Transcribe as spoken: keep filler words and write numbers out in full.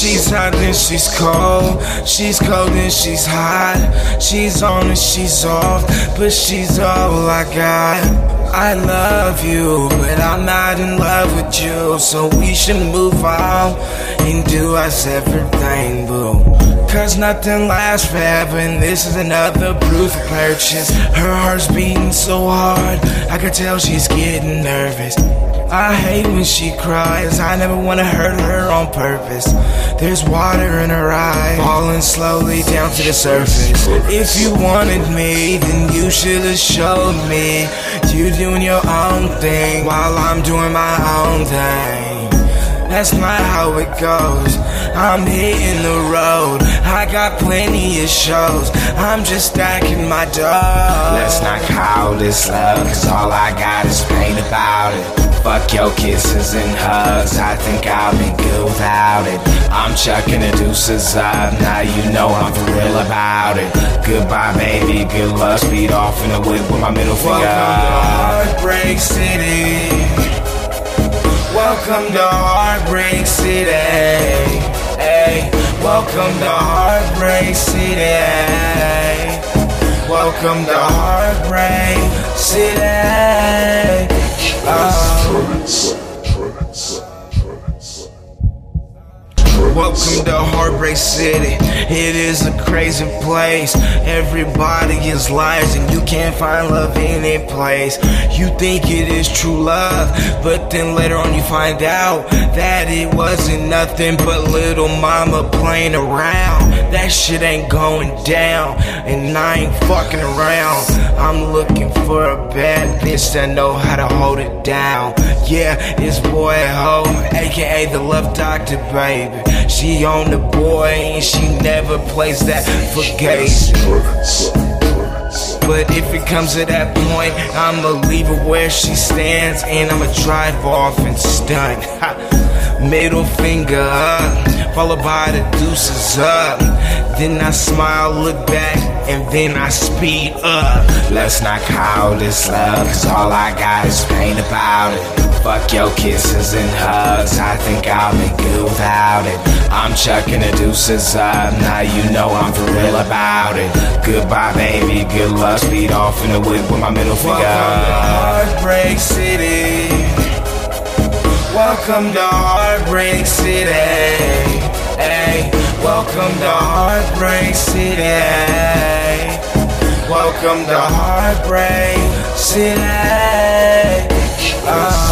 She's hot and she's cold, she's cold and she's hot. She's on and she's off, but she's all I got. I love you, but I'm not in love with you, so we should move on and do our separate thing, boo. Cause nothing lasts forever, and this is another proof of purchase. Her heart's beating so hard, I can tell she's getting nervous. I hate when she cries, I never wanna hurt her on purpose. There's water in her eye, falling slowly down to the surface. If you wanted me, then you should've showed me. You doing your own thing, while I'm doing my own thing. That's not how it goes, I'm hitting the road. I got plenty of shows, I'm just stacking my dough. Let's not call this love, cause all I got is pain about it. Fuck your kisses and hugs, I think I'll be good without it. I'm chucking the deuces up, now you know I'm for real about it. Goodbye baby, good luck, speed off in the whip with my middle finger. Welcome to Heartbreak City. Welcome to Heartbreak City. Hey, welcome to Heartbreak City. Welcome to Heartbreak City. Uh, Welcome to Heartbreak City. It is a crazy place. Everybody is liars and you can't find love in any place. You think it is true love, but then later on you find out that it wasn't nothing but little mama playing around. That shit ain't going down, and I ain't fucking around. I'm looking for a bad bitch that know how to hold it down. Yeah, it's boy Ho, aka the love doctor, baby. She on the boy and she never plays that for gays. But if it comes to that point, I'ma leave her where she stands and I'ma drive off and stun. Middle finger up, followed by the deuces up. Then I smile, look back, and then I speed up. Let's not call this love, cause all I got is pain about it. Fuck your kisses and hugs, I think I'll be good without it. I'm chucking the deuces up, now you know I'm for real about it. Goodbye baby, good luck, speed off in the whip with my middle finger. Welcome to Heartbreak City. Welcome to Heartbreak City. Hey, welcome to Heartbreak City. Welcome to Heartbreak City. Uh,